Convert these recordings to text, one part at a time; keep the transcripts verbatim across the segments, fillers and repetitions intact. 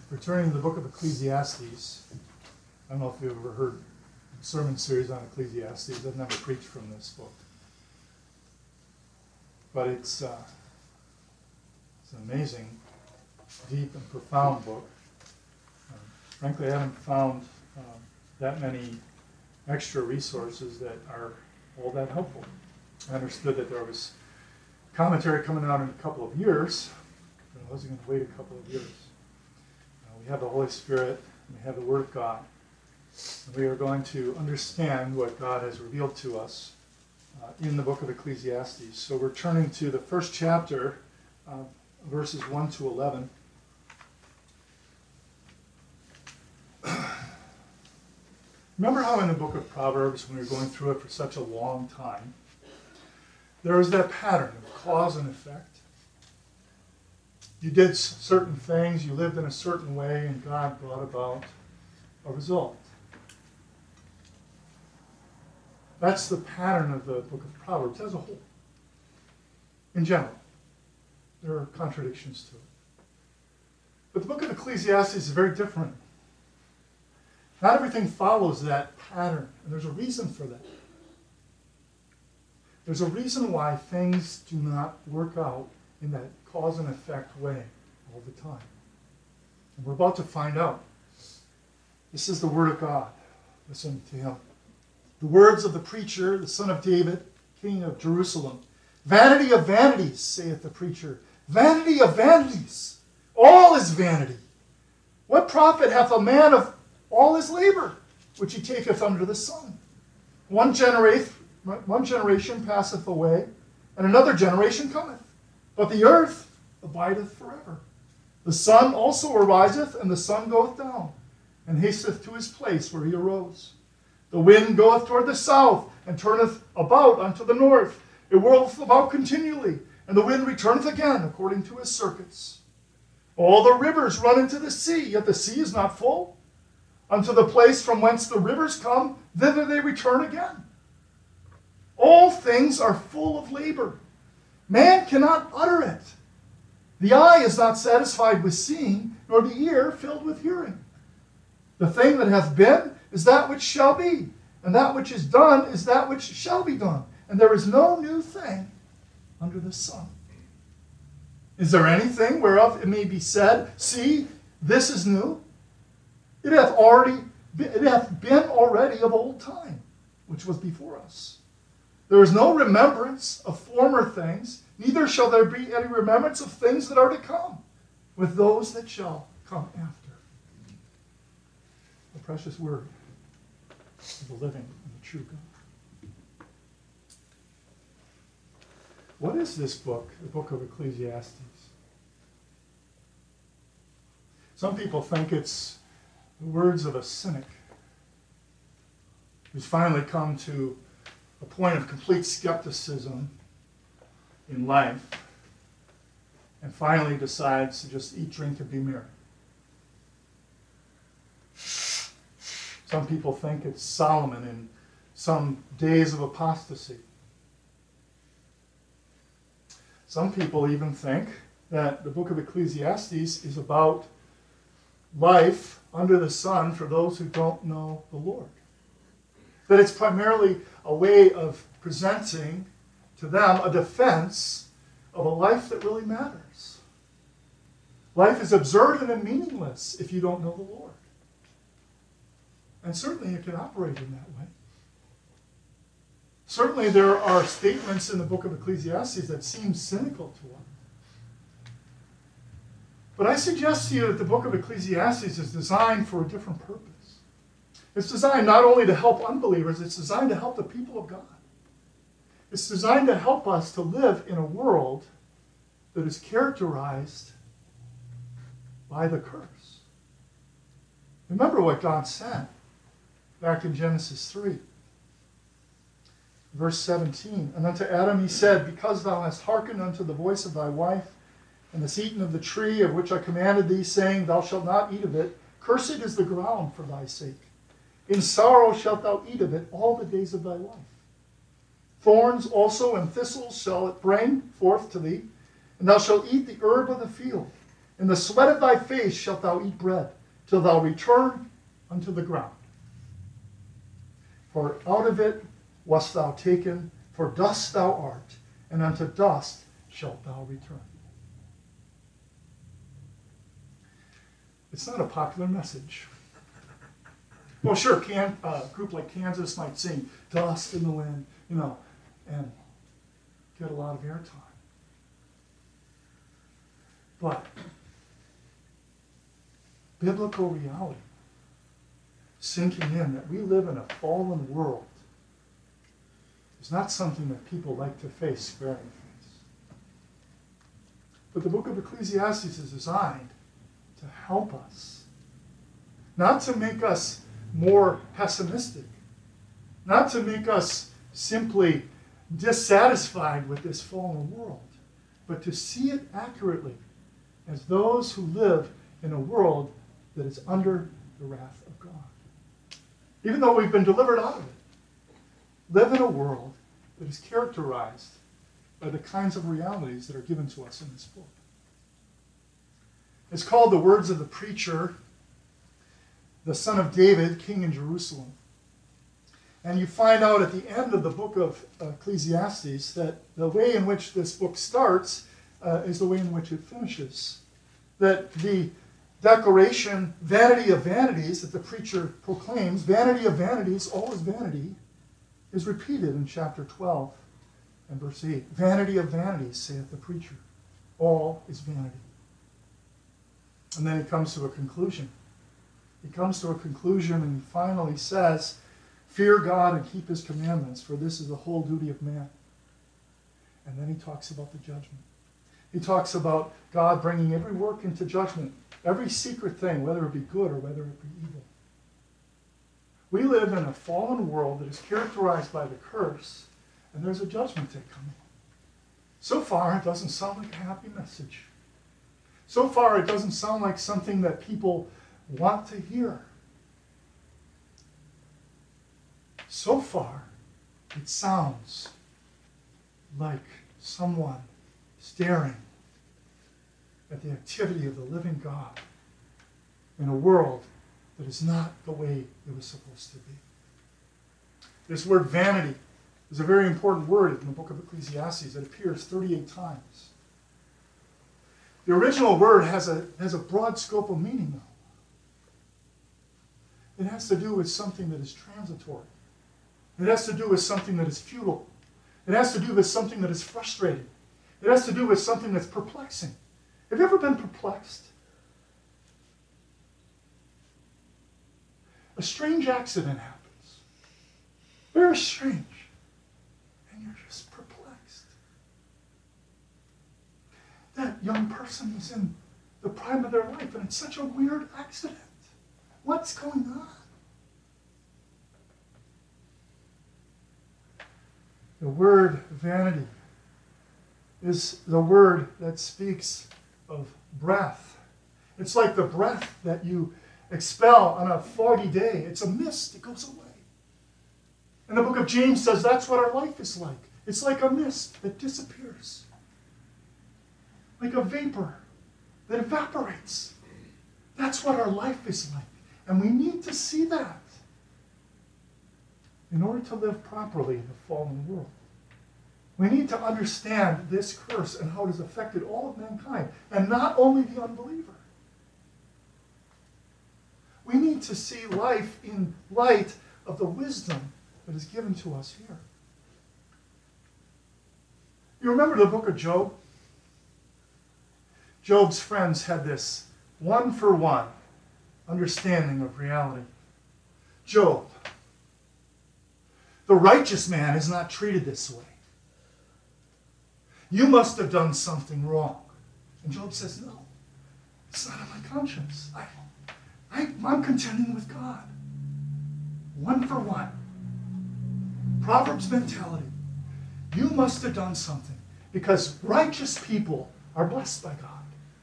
We're turning to the book of Ecclesiastes. I don't know if you've ever heard a sermon series on Ecclesiastes. I've never preached from this book. But it's, uh, it's an amazing, deep, and profound book. Um, frankly, I haven't found um, that many extra resources that are all that helpful. I understood that there was commentary coming out in a couple of years, but I wasn't going to wait a couple of years. Uh, we have the Holy Spirit, and we have the Word of God, and we are going to understand what God has revealed to us uh, in the book of Ecclesiastes. So we're turning to the first chapter, uh, verses one to eleven. Remember how in the book of Proverbs, when we were going through it for such a long time, there was that pattern of cause and effect. You did certain things, you lived in a certain way, and God brought about a result. That's the pattern of the book of Proverbs as a whole. In general, there are contradictions to it. But the book of Ecclesiastes is very different. Not everything follows that pattern, and there's a reason for that. There's a reason why things do not work out in that cause and effect way all the time. And we're about to find out. This is the Word of God. Listen to him. The words of the preacher, the son of David, king of Jerusalem. Vanity of vanities, saith the preacher. Vanity of vanities. All is vanity. What profit hath a man of all his labor, which he taketh under the sun? One generation, one generation passeth away, and another generation cometh. But the earth abideth forever. The sun also ariseth, and the sun goeth down, and hasteth to his place where he arose. The wind goeth toward the south, and turneth about unto the north. It whirleth about continually, and the wind returneth again according to his circuits. All the rivers run into the sea, yet the sea is not full. Unto the place from whence the rivers come, thither they return again. All things are full of labor. Man cannot utter it. The eye is not satisfied with seeing, nor the ear filled with hearing. The thing that hath been is that which shall be, and that which is done is that which shall be done. And there is no new thing under the sun. Is there anything whereof it may be said, see, this is new? It hath already been, it hath been already of old time, which was before us. There is no remembrance of former things, neither shall there be any remembrance of things that are to come, with those that shall come after. The precious word of the living and the true God. What is this book, the book of Ecclesiastes? Some people think it's the words of a cynic who's finally come to a point of complete skepticism in life and finally decides to just eat, drink, and be merry. Some people think it's Solomon in some days of apostasy. Some people even think that the book of Ecclesiastes is about life under the sun for those who don't know the Lord. That it's primarily a way of presenting to them a defense of a life that really matters. Life is absurd and meaningless if you don't know the Lord. And certainly it can operate in that way. Certainly there are statements in the book of Ecclesiastes that seem cynical to us. But I suggest to you that the book of Ecclesiastes is designed for a different purpose. It's designed not only to help unbelievers, it's designed to help the people of God. It's designed to help us to live in a world that is characterized by the curse. Remember what God said back in Genesis three. Verse seventeen, and unto Adam he said, because thou hast hearkened unto the voice of thy wife, and hast eaten of the tree of which I commanded thee, saying, thou shalt not eat of it, cursed is the ground for thy sake. In sorrow shalt thou eat of it all the days of thy life. Thorns also and thistles shall it bring forth to thee, and thou shalt eat the herb of the field. In In the sweat of thy face shalt thou eat bread, till thou return unto the ground. For out of it wast thou taken, for dust thou art, and unto dust shalt thou return. It's not a popular message. Well, sure, can, uh, a group like Kansas might sing Dust in the Wind, you know, and get a lot of airtime. But biblical reality, sinking in that we live in a fallen world, is not something that people like to face square in the face. But the book of Ecclesiastes is designed to help us, not to make us more pessimistic, not to make us simply dissatisfied with this fallen world, but to see it accurately as those who live in a world that is under the wrath of God. Even though we've been delivered out of it, live in a world that is characterized by the kinds of realities that are given to us in this book. It's called The Words of the Preacher, the son of David, king in Jerusalem. And you find out at the end of the book of Ecclesiastes that the way in which this book starts uh, is the way in which it finishes. That the declaration, vanity of vanities, that the preacher proclaims, vanity of vanities, all is vanity, is repeated in chapter twelve and verse eight. Vanity of vanities, saith the preacher, all is vanity. And then he comes to a conclusion. He comes to a conclusion and he finally says, fear God and keep his commandments, for this is the whole duty of man. And then he talks about the judgment. He talks about God bringing every work into judgment, every secret thing, whether it be good or whether it be evil. We live in a fallen world that is characterized by the curse, and there's a judgment day coming. So far, it doesn't sound like a happy message. So far, it doesn't sound like something that people want to hear. So far, it sounds like someone staring at the activity of the living God in a world that is not the way it was supposed to be. This word vanity is a very important word in the book of Ecclesiastes. It appears thirty-eight times. The original word has a, has a broad scope of meaning, though. It has to do with something that is transitory. It has to do with something that is futile. It has to do with something that is frustrating. It has to do with something that's perplexing. Have you ever been perplexed? A strange accident happens. Very strange. And you're just perplexed. That young person is in the prime of their life, and it's such a weird accident. What's going on? The word vanity is the word that speaks of breath. It's like the breath that you expel on a foggy day. It's a mist. It goes away. And the book of James says that's what our life is like. It's like a mist that disappears. Like a vapor that evaporates. That's what our life is like. And we need to see that in order to live properly in the fallen world. We need to understand this curse and how it has affected all of mankind, and not only the unbeliever. We need to see life in light of the wisdom that is given to us here. You remember the book of Job? Job's friends had this one-for-one understanding of reality. Job, the righteous man is not treated this way. You must have done something wrong. And Job says, no, it's not on my conscience. I, I, I'm contending with God. One for one. Proverbs mentality. You must have done something, because righteous people are blessed by God.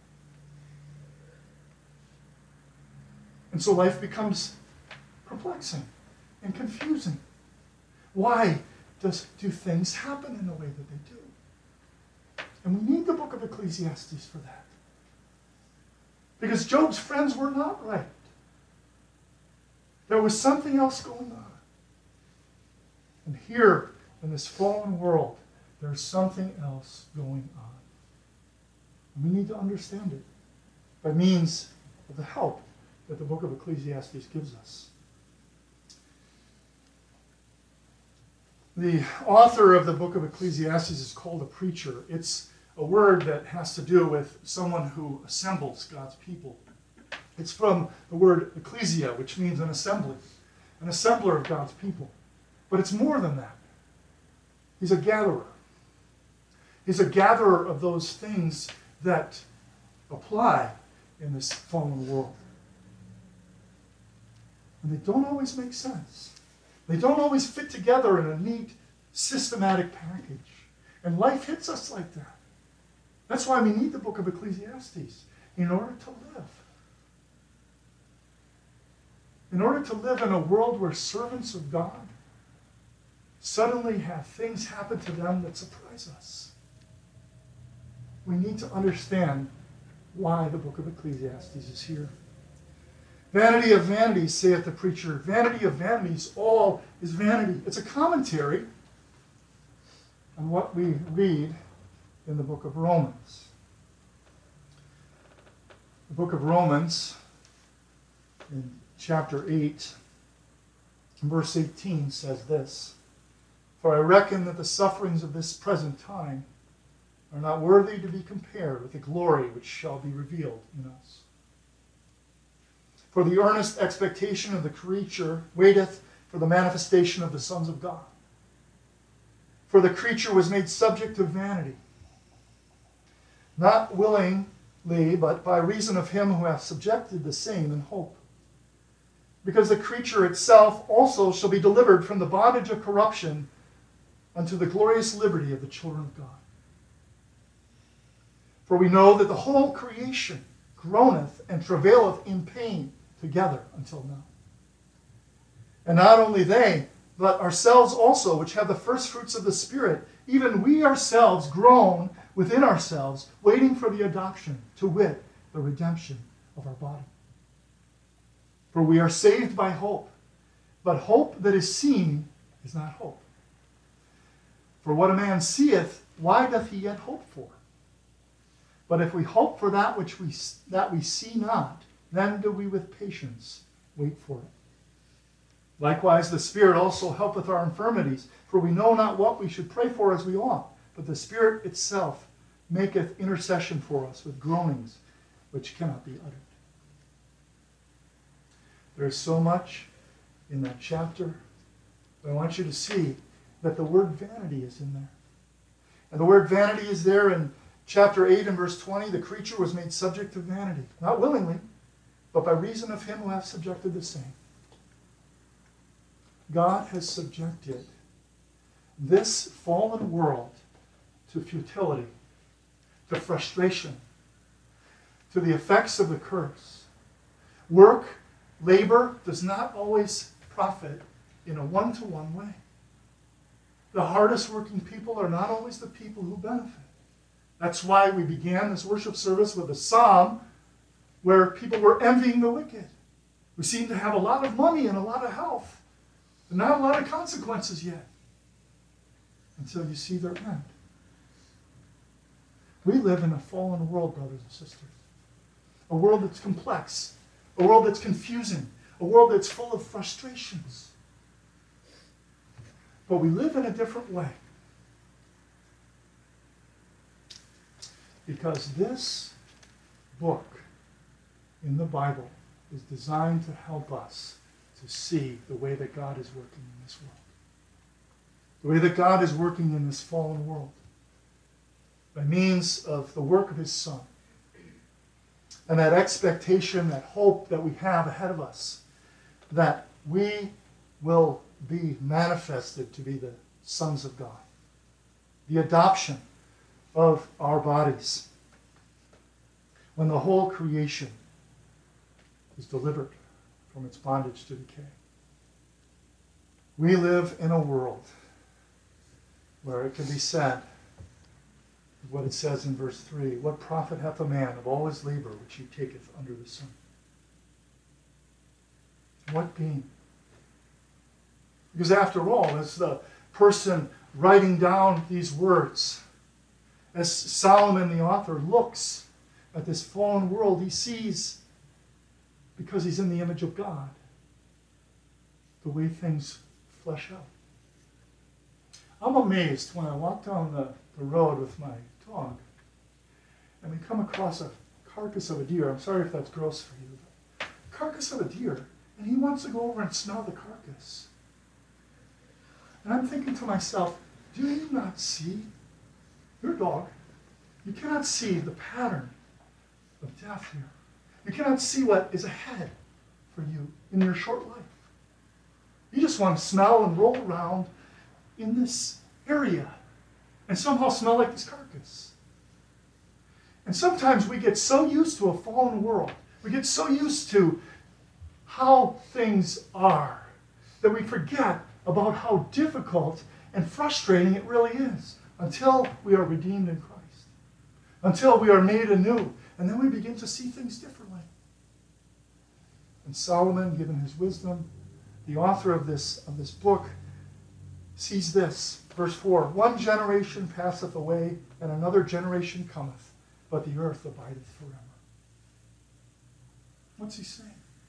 And so life becomes perplexing and confusing. Why does, do things happen in the way that they do? And we need the book of Ecclesiastes for that. Because Job's friends were not right. There was something else going on. And here, in this fallen world, there's something else going on. And we need to understand it by means of the help that the book of Ecclesiastes gives us. The author of the book of Ecclesiastes is called a preacher. It's a word that has to do with someone who assembles God's people. It's from the word ecclesia, which means an assembly, an assembler of God's people. But it's more than that. He's a gatherer. He's a gatherer of those things that apply in this fallen world. And they don't always make sense. They don't always fit together in a neat, systematic package. And life hits us like that. That's why we need the book of Ecclesiastes, in order to live. In order to live in a world where servants of God suddenly have things happen to them that surprise us. We need to understand why the book of Ecclesiastes is here. Vanity of vanities, saith the preacher. Vanity of vanities, all is vanity. It's a commentary on what we read in the book of Romans. The book of Romans, in chapter eight, verse eighteen, says this: For I reckon that the sufferings of this present time are not worthy to be compared with the glory which shall be revealed in us. For the earnest expectation of the creature waiteth for the manifestation of the sons of God. For the creature was made subject to vanity, not willingly, but by reason of him who hath subjected the same in hope. Because the creature itself also shall be delivered from the bondage of corruption unto the glorious liberty of the children of God. For we know that the whole creation groaneth and travaileth in pain together until now. And not only they, but ourselves also, which have the first fruits of the Spirit, even we ourselves groan within ourselves, waiting for the adoption, to wit, the redemption of our body. For we are saved by hope, but hope that is seen is not hope. For what a man seeth, why doth he yet hope for? But if we hope for that which we that we see not, then do we with patience wait for it. Likewise, the Spirit also helpeth our infirmities, for we know not what we should pray for as we ought, but the Spirit itself maketh intercession for us with groanings which cannot be uttered. There is so much in that chapter, but I want you to see that the word vanity is in there. And the word vanity is there in chapter eight and verse twenty. The creature was made subject to vanity, not willingly, but by reason of him who hath subjected the same. God has subjected this fallen world to futility, to frustration, to the effects of the curse. Work, labor does not always profit in a one-to-one way. The hardest working people are not always the people who benefit. That's why we began this worship service with a psalm where people were envying the wicked, who seem to have a lot of money and a lot of health, but not a lot of consequences yet, until you see their end. We live in a fallen world, brothers and sisters. A world that's complex, a world that's confusing, a world that's full of frustrations. But we live in a different way. Because this book in the Bible is designed to help us to see the way that God is working in this world. The way that God is working in this fallen world. By means of the work of his Son. And that expectation, that hope that we have ahead of us. That we will be manifested to be the sons of God. The adoption of our bodies. When the whole creation is delivered from its bondage to decay. We live in a world where it can be said what it says in verse three. What profit hath a man of all his labor which he taketh under the sun? What gain? Because after all, as the person writing down these words, as Solomon the author looks at this fallen world, he sees, because he's in the image of God, the way things flesh out. I'm amazed when I walk down the, the road with my dog and we come across a carcass of a deer. I'm sorry if that's gross for you, but carcass of a deer, and he wants to go over and smell the carcass. And I'm thinking to myself, do you not see, your dog, you cannot see the pattern of death here. You cannot see what is ahead for you in your short life. You just want to smell and roll around in this area and somehow smell like this carcass. And sometimes we get so used to a fallen world, we get so used to how things are, that we forget about how difficult and frustrating it really is until we are redeemed in Christ, until we are made anew, and then we begin to see things differently. And Solomon, given his wisdom, the author of this, of this book, sees this. Verse four, one generation passeth away, and another generation cometh, but the earth abideth forever. What's he saying?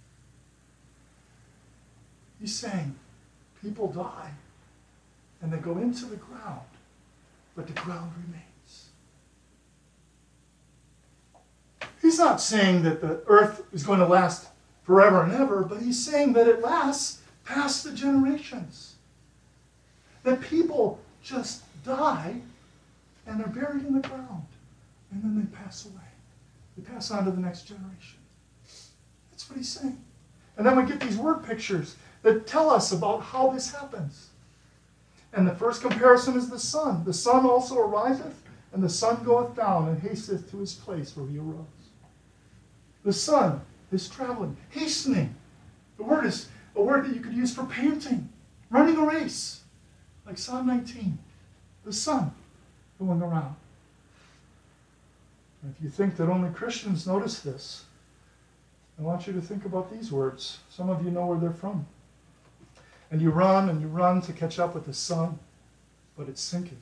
He's saying people die, and they go into the ground, but the ground remains. He's not saying that the earth is going to last forever and ever, but he's saying that it lasts past the generations. That people just die and are buried in the ground, and then they pass away. They pass on to the next generation. That's what he's saying. And then we get these word pictures that tell us about how this happens. And the first comparison is the sun. The sun also ariseth, and the sun goeth down, and hasteth to his place where he arose. The sun is traveling, hastening. The word is a word that you could use for panting, running a race, like Psalm nineteen. The sun going around. And if you think that only Christians notice this, I want you to think about these words. Some of you know where they're from. And you run and you run to catch up with the sun, but it's sinking.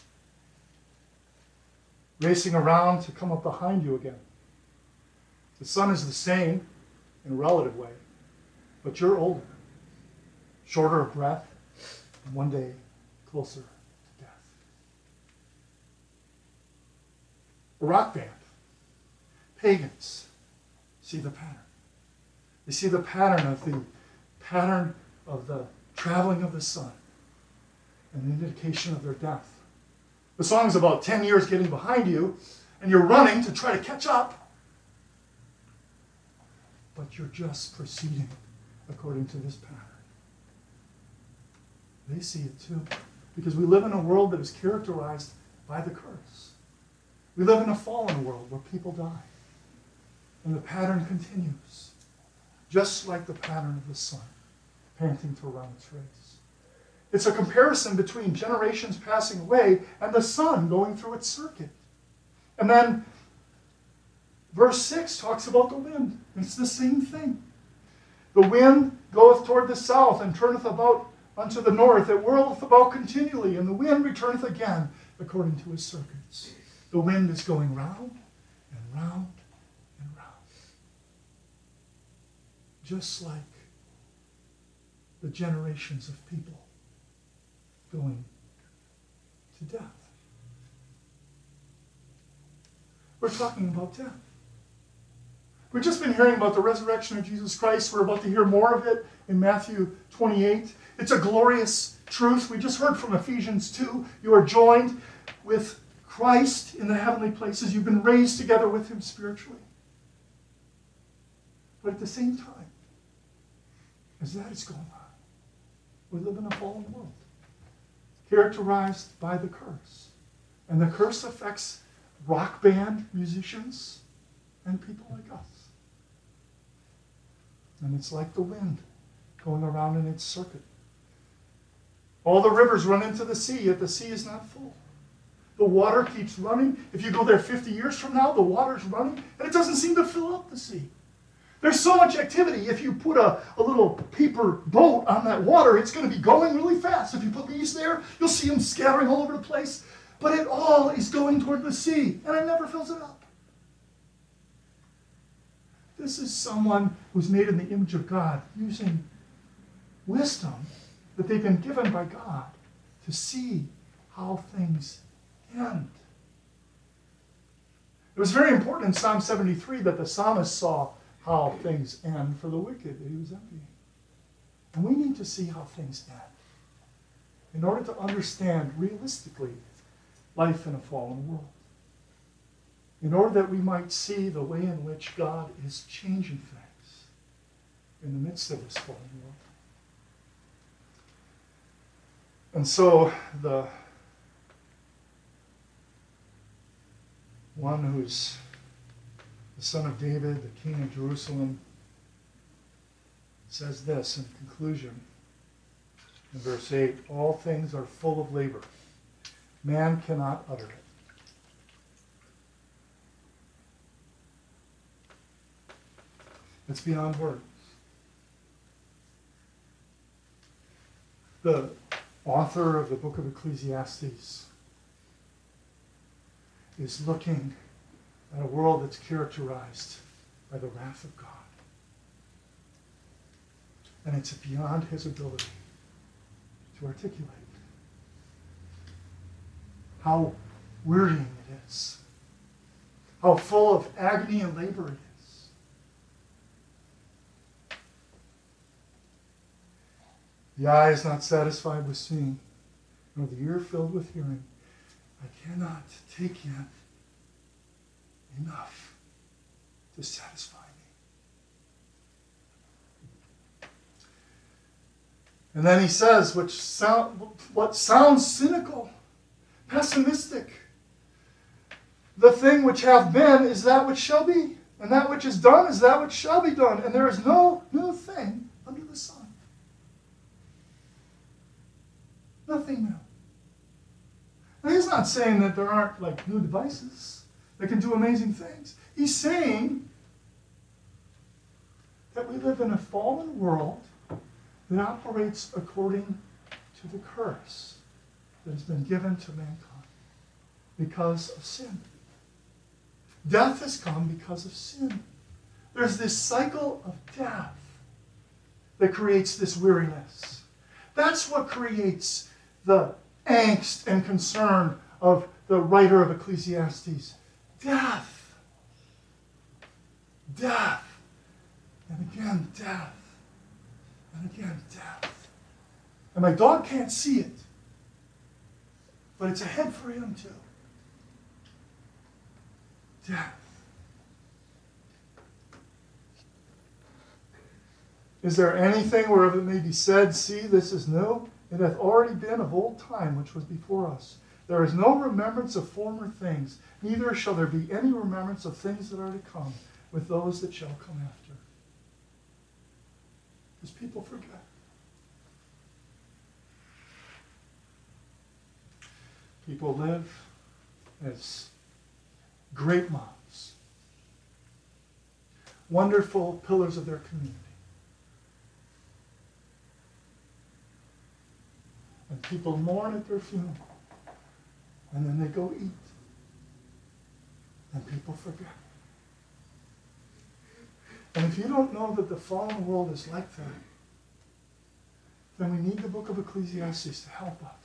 Racing around to come up behind you again. The sun is the same in a relative way, but you're older, shorter of breath, and one day closer to death. A rock band, pagans, see the pattern. They see the pattern of the pattern of the traveling of the sun, an indication of their death. The song's about ten years getting behind you, and you're running to try to catch up, but you're just proceeding according to this pattern. They see it too, because we live in a world that is characterized by the curse. We live in a fallen world where people die, and the pattern continues, just like the pattern of the sun, panting to run its race. It's a comparison between generations passing away and the sun going through its circuit. And then verse six talks about the wind. It's the same thing. The wind goeth toward the south and turneth about unto the north. It whirleth about continually, and the wind returneth again according to his circuits. The wind is going round and round and round. Just like the generations of people going to death. We're talking about death. We've just been hearing about the resurrection of Jesus Christ. We're about to hear more of it in Matthew twenty-eight. It's a glorious truth. We just heard from Ephesians two. You are joined with Christ in the heavenly places. You've been raised together with him spiritually. But at the same time, as that is going on, we live in a fallen world, characterized by the curse. And the curse affects rock band musicians and people like us. And it's like the wind going around in its circuit. All the rivers run into the sea, yet the sea is not full. The water keeps running. If you go there fifty years from now, the water's running, and it doesn't seem to fill up the sea. There's so much activity. If you put a, a little paper boat on that water, it's going to be going really fast. If you put leaves there, you'll see them scattering all over the place. But it all is going toward the sea, and it never fills it up. This is someone who's made in the image of God, using wisdom that they've been given by God to see how things end. It was very important in Psalm seventy-three that the psalmist saw how things end for the wicked that he was envying. And we need to see how things end in order to understand realistically life in a fallen world. In order that we might see the way in which God is changing things in the midst of this fallen world. And so the one who's the son of David, the king of Jerusalem, says this in conclusion in verse eight, all things are full of labor. Man cannot utter it. It's beyond words. The author of the book of Ecclesiastes is looking at a world that's characterized by the wrath of God. And it's beyond his ability to articulate how wearying it is, how full of agony and labor it is. The eye is not satisfied with seeing, nor the ear filled with hearing. I cannot take yet enough to satisfy me. And then he says, which sound, what sounds cynical, pessimistic. The thing which hath been is that which shall be, and that which is done is that which shall be done, and there is no new thing under the sun. Nothing new. Now, he's not saying that there aren't like new devices that can do amazing things. He's saying that we live in a fallen world that operates according to the curse that has been given to mankind because of sin. Death has come because of sin. There's this cycle of death that creates this weariness. That's what creates the angst and concern of the writer of Ecclesiastes. Death. Death. And again, death. And again, death. And my dog can't see it. But it's ahead for him too. Death. Is there anything whereof it may be said, see, this is new? It hath already been of old time, which was before us. There is no remembrance of former things, neither shall there be any remembrance of things that are to come with those that shall come after. Because people forget. People live as great minds, wonderful pillars of their community. And people mourn at their funeral. And then they go eat. And people forget. And if you don't know that the fallen world is like that, then we need the book of Ecclesiastes to help us.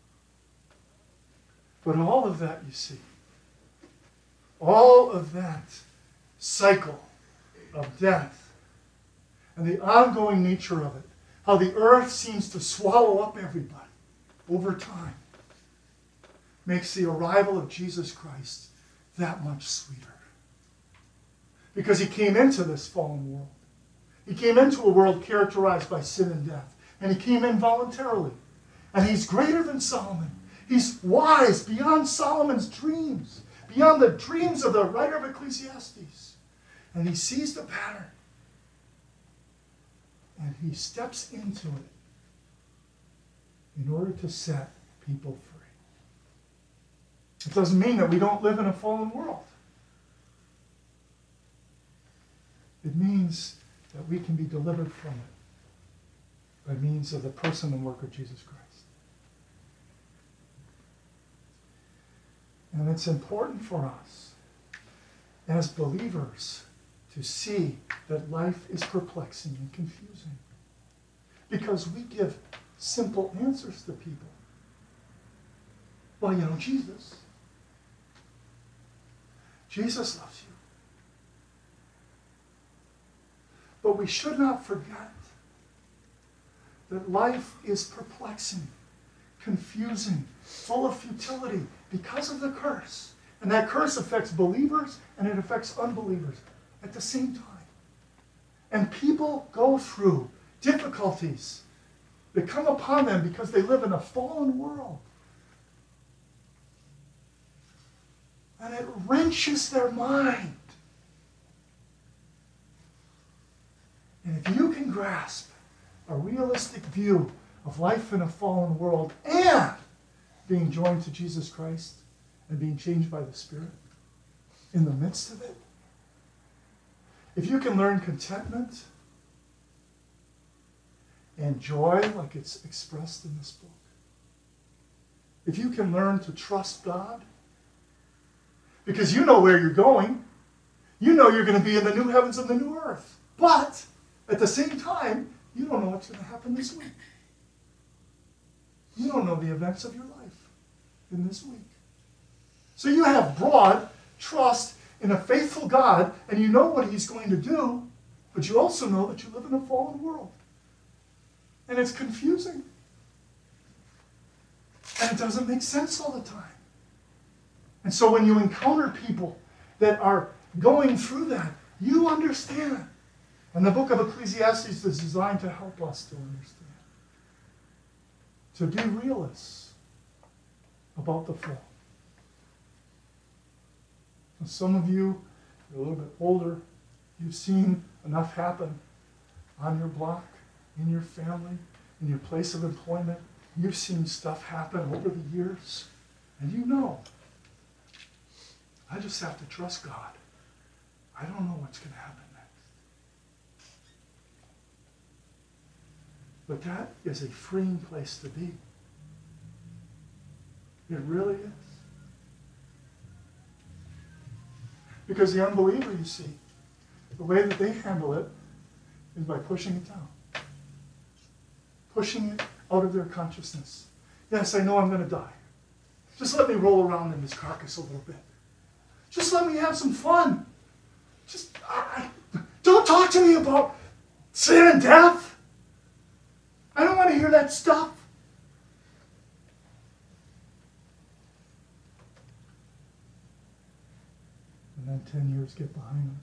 But all of that, you see, all of that cycle of death and the ongoing nature of it, how the earth seems to swallow up everybody over time, makes the arrival of Jesus Christ that much sweeter. Because he came into this fallen world. He came into a world characterized by sin and death. And he came in voluntarily. And he's greater than Solomon. He's wise beyond Solomon's dreams, beyond the dreams of the writer of Ecclesiastes. And he sees the pattern. And he steps into it in order to set people free. It doesn't mean that we don't live in a fallen world. It means that we can be delivered from it by means of the person and work of Jesus Christ. And it's important for us as believers to see that life is perplexing and confusing, because we give simple answers to people. Well, you know, Jesus. Jesus loves you. But we should not forget that life is perplexing, confusing, full of futility because of the curse. And that curse affects believers and it affects unbelievers at the same time. And people go through difficulties that come upon them because they live in a fallen world. And it wrenches their mind. And if you can grasp a realistic view of life in a fallen world and being joined to Jesus Christ and being changed by the Spirit in the midst of it, if you can learn contentment and joy like it's expressed in this book, if you can learn to trust God, because you know where you're going, you know you're going to be in the new heavens and the new earth, but at the same time, you don't know what's going to happen this week. You don't know the events of your life in this week. So you have broad trust in a faithful God, and you know what he's going to do, but you also know that you live in a fallen world. And it's confusing. And it doesn't make sense all the time. And so when you encounter people that are going through that, you understand. And the book of Ecclesiastes is designed to help us to understand. To be realists about the fall. And some of you, you're a little bit older, you've seen enough happen on your block, in your family, in your place of employment. You've seen stuff happen over the years. And you know, I just have to trust God. I don't know what's going to happen next. But that is a freeing place to be. It really is. Because the unbeliever, you see, the way that they handle it is by pushing it down. Pushing it out of their consciousness. Yes, I know I'm going to die. Just let me roll around in this carcass a little bit. Just let me have some fun. Just I, don't talk to me about sin and death. I don't want to hear that stuff. And then ten years get behind them.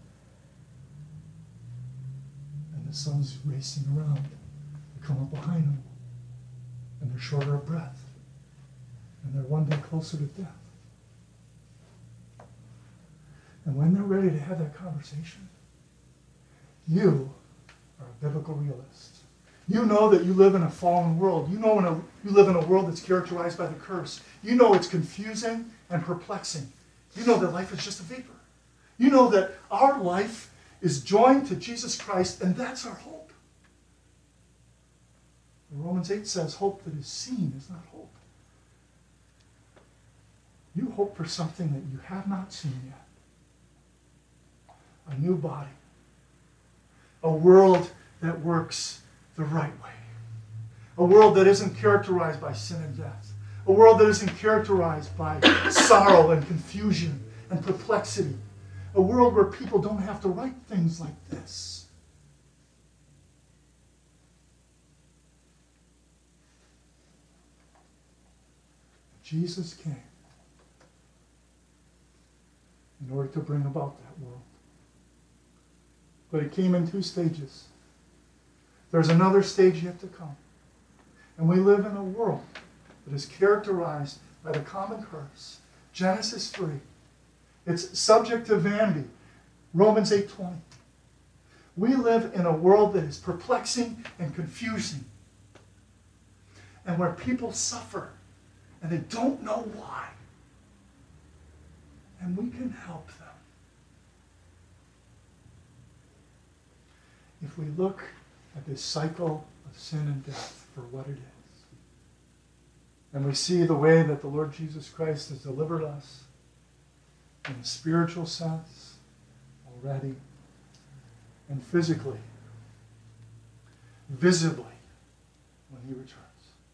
And the sun's racing around. They come up behind them. And they're shorter of breath. And they're one day closer to death. And when they're ready to have that conversation, you are a biblical realist. You know that you live in a fallen world. You know in a, you live in a world that's characterized by the curse. You know it's confusing and perplexing. You know that life is just a vapor. You know that our life is joined to Jesus Christ, and that's our hope. Romans eight says, hope that is seen is not hope. You hope for something that you have not seen yet. A new body. A world that works the right way. A world that isn't characterized by sin and death. A world that isn't characterized by sorrow and confusion and perplexity. A world where people don't have to write things like this. Jesus came in order to bring about that world. But it came in two stages. There's another stage yet to come. And we live in a world that is characterized by the common curse. Genesis three. It's subject to vanity. Romans eight twenty. We live in a world that is perplexing and confusing. And where people suffer and they don't know why. And we can help them. If we look at this cycle of sin and death for what it is, and we see the way that the Lord Jesus Christ has delivered us in a spiritual sense already, and physically, visibly, when he returns.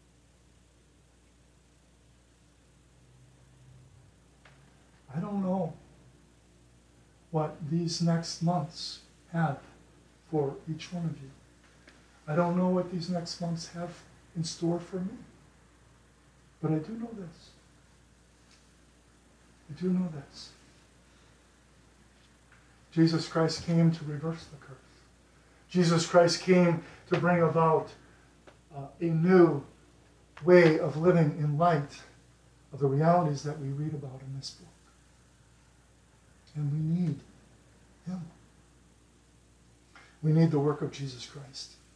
I don't know what these next months have for each one of you. I don't know what these next months have in store for me. But I do know this. I do know this. Jesus Christ came to reverse the curse. Jesus Christ came to bring about uh, a new way of living in light of the realities that we read about in this book. And we need him. We need the work of Jesus Christ.